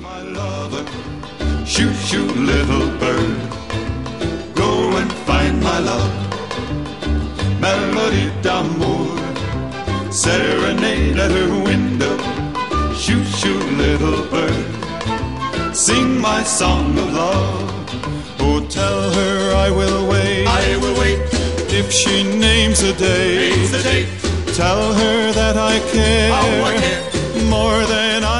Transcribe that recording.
My lover, shoot, shoot, little bird, go and find my love. Melody d'amour, serenade at her window. Shoot, shoot, little bird, sing my song of love. Oh, tell her I will wait. I will wait. If she names a date, Names the date. tell her that I care, Oh, I care. more than I